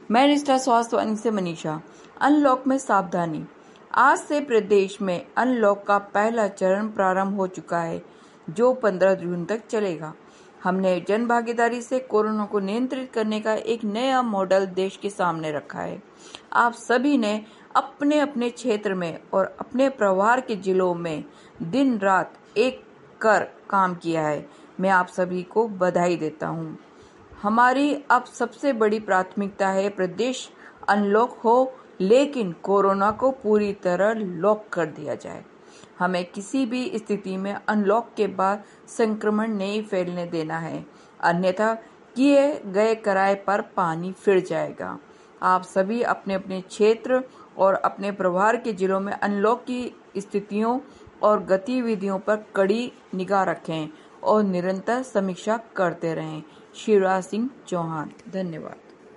मैं निष्ठा स्वास्थ्य वाहिनी से मनीषा। अनलॉक में सावधानी। आज से प्रदेश में अनलॉक का पहला चरण प्रारंभ हो चुका है, जो 15 जून तक चलेगा। हमने जन भागीदारी से कोरोना को नियंत्रित करने का एक नया मॉडल देश के सामने रखा है। आप सभी ने अपने अपने क्षेत्र में और अपने प्रभार के जिलों में दिन रात एक कर काम किया है। मैं आप सभी को बधाई देता हूँ। हमारी अब सबसे बड़ी प्राथमिकता है प्रदेश अनलॉक हो, लेकिन कोरोना को पूरी तरह लॉक कर दिया जाए। हमें किसी भी स्थिति में अनलॉक के बाद संक्रमण नहीं फैलने देना है, अन्यथा किए गए किराए पर पानी फिर जाएगा। आप सभी अपने अपने क्षेत्र और अपने प्रभार के जिलों में अनलॉक की स्थितियों और गतिविधियों पर कड़ी निगाह रखें और निरंतर समीक्षा करते रहें। शिवराज सिंह चौहान। धन्यवाद।